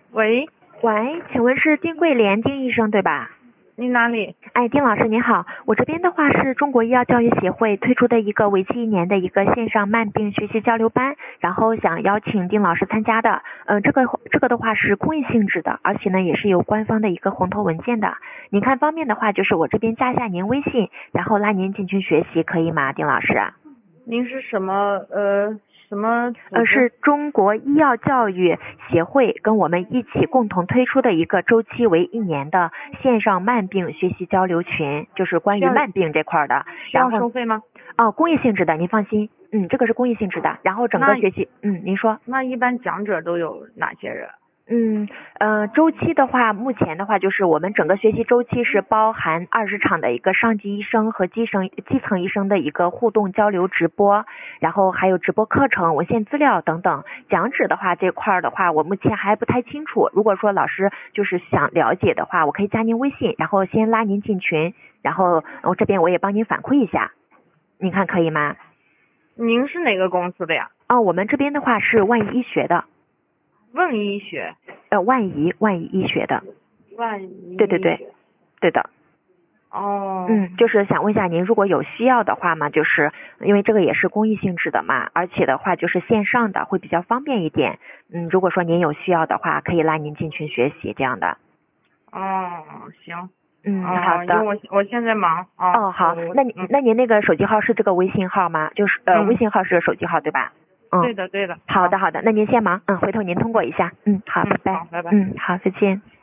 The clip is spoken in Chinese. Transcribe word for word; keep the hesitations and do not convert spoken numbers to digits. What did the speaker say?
喂， 喂，请问是丁桂莲丁医生对吧？ 你哪里？ 哎，丁老师您好，我这边的话是中国医药教育协会推出的一个为期一年的一个线上慢病学习交流班，然后想邀请丁老师参加的。嗯、呃，这个这个的话是公益性质的，而且呢也是有官方的一个红头文件的。您看方便的话，就是我这边加一下您微信，然后拉您进群学习，可以吗，丁老师？ 您是什么呃什么组织？ 呃，是中国医药教育协会跟我们一起共同推出的一个周期为一年的线上慢病学习交流群，就是关于慢病这块的。 需要然后收费吗？ 哦，公益性质的，您放心，嗯，这个是公益性质的。然后整个学习，嗯，您说。 那一般讲者都有哪些人？ 嗯呃，周期的话，目前的话就是我们整个学习周期是包含二十场的一个上级医生和基层基层医生的一个互动交流直播，然后还有直播课程、文献资料等等。讲址的话这块儿的话，我目前还不太清楚。如果说老师就是想了解的话，我可以加您微信，然后先拉您进群，然后我这边我也帮您反馈一下，您看可以吗？ 您是哪个公司的呀？ 哦，我们这边的话是万医医学的。 问医学。 呃，万医万医医学的。 万医。 对对对，对的。 哦。 嗯，就是想问一下您，如果有需要的话嘛，就是因为这个也是公益性质的嘛，而且的话就是线上的会比较方便一点。嗯，如果说您有需要的话，可以拉您进群学习这样的。 哦，行。 嗯， 哦、 好的。 因为我我现在忙。哦， 哦好，那你、嗯、那您那个手机号是这个微信号吗？就是呃、嗯、微信号是手机号对吧？嗯， 对的对的。 好的好的，那您先忙，嗯，回头您通过一下。嗯，好，拜拜。 好，拜拜。 嗯，好，再见。